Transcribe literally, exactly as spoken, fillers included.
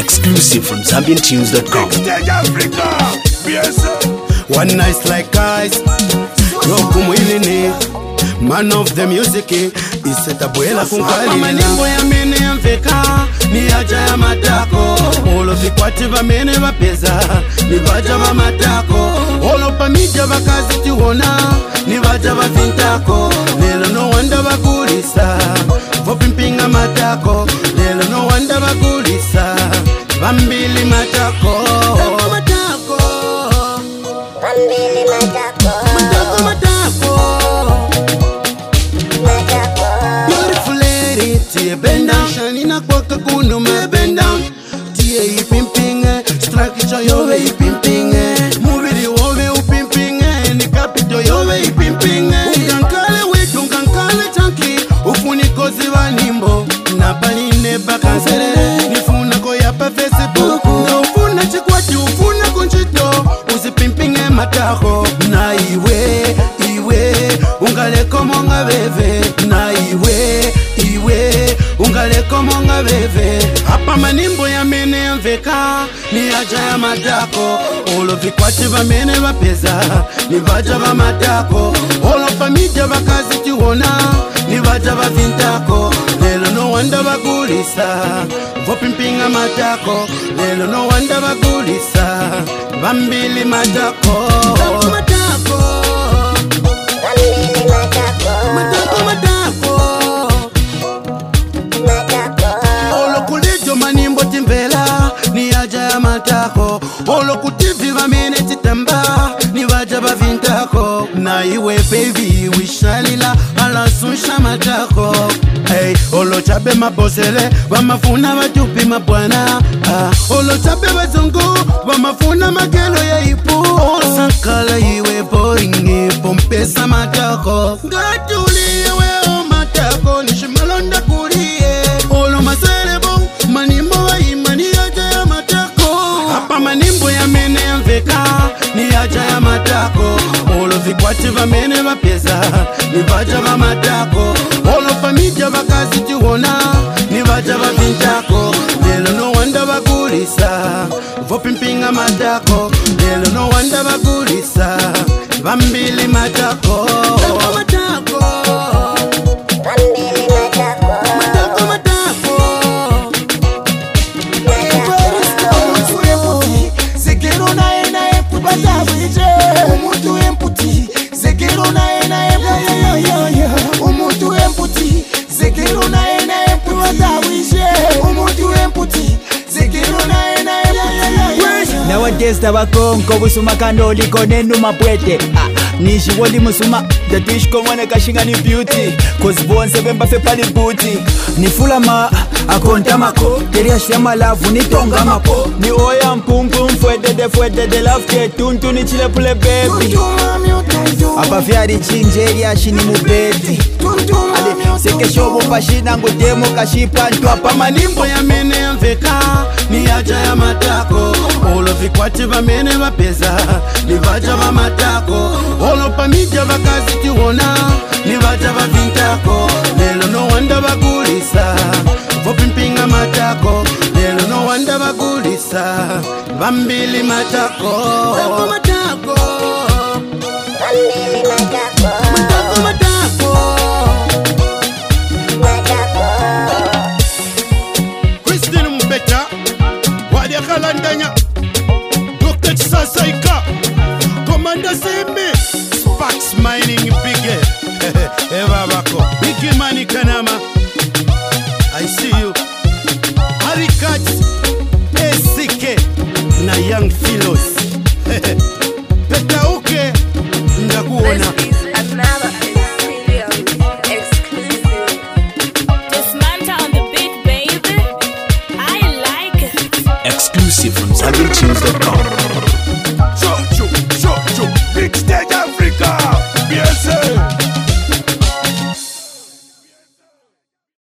Exclusive from Zambian Tunes dot com. One nice like guys, man of the music, iseta buela kunkali manimbo ya mene ya mveka, ni aja ya matako. Olo vikwati va mene va peza, ni vaja va matako. Olo pamija va kazi tiwona, ni vaja va vintako. Lelo no wanda va kulisa, vo pimpinga matako. Lelo no wanda va kulisa, vambili matako. Matako matako, vambili matako. Matako matako. Tie bend down, shining a quaka kuno me bend down. Tie pimping, structure your way pimping. Move it over you pimping, and the capital your way pimping. Unkankale we unkankale chunky, ufuni kozi wa nimbo. Napaline bakansere, nifuna koya pa Facebook. Na ufuna chikwati ufuna kunchito, usi pimping e matako. Na iwe, iwe, ungale komonga veve. Na iwe, iwe, ungale komonga veve. Hapa manimbo ya mene ya mveka, ni aja ya matako. Olo vikwati va mene va peza, ni vaja va matako. Olo famidja va kazi tiwona, ni vaja va vintako. Lelo no wanda va kulisa, vo pimpinga matako. Lelo no wanda va kulisa, vambili matako. Matako matako, vambili matako. Matako matako. Olo kulijo manimbo timvela, ni aja ya matako. Olo kutivi va mene titamba, ni vaja va vintako. Na iwe baby wishalila, ala sunsha matako. Hey, olo chabe mabosele, wamafuna watupi mabwana. Ah, olo chabe wazungu, wamafuna magelo ya ipu. Sakala iwe boringi, pompesa matako. Gatulie weo matako, nishimalonda kulie. Olo maserebo, manimbo wa imani aja ya matako. Hapa manimbo ya mene ya mveka, ni aja ya matako. Olo vikwati va mene va pesa, ni vaja va matako. Olo famidja va kazi tiwona, ni vaja va vintako. Lelo no wanda va kulisa, vo pimpinga matako. Lelo no wanda va kulisa, vambili matako. Matako matako, vambili matako. matako matako. Zekero na ena epu batavije. Umutu emputi. Zekero na ena epu. Umutu emputi. Zekero na ena epu batavije. Umutu emputi. Zekero na ena epu. Nowadays tabakonko busuma kandoli konenu mapwete. Ah, nishi woli musuma datishko mwane kashinga ni beauty. Cause bonse bemba fe pali booty. Ni fulama akonta mako. Teria shema lavu ni tonga mapo. Ni oya mpumpu mfwede de fwede de love ke tuntu ni chile pule baby. Apa vyari chinjeri ashini mubeti. Ale seke shobo pashina ngudemo kashipa ntwa pa Manimbo ya mene ya mveka, ni aja ya matako. Olo vikwati va mene va pesa, ni vaja va matako. Olo pamidja va kazi tiwona, ni vaja va vintako. Lelo no wanda va kulisa, vo pimpinga matako. Lelo no wanda va kulisa, vambili matako. Matako matako, Vambili matako. matako matako. Matako. Christine Mbeka, Wadi Kalandanya, Doctor Sasaika, Commander Simbi, Sparks Mining Bigge, Eva Bako, Biggie Mani Kanama, I see you, Harikat, A C K, na Young Philos, Petauke, Ndakuona. This is another serious exclusive. Dismantle on the beat, baby. I like it. Exclusive from Zambian Tunes dot com.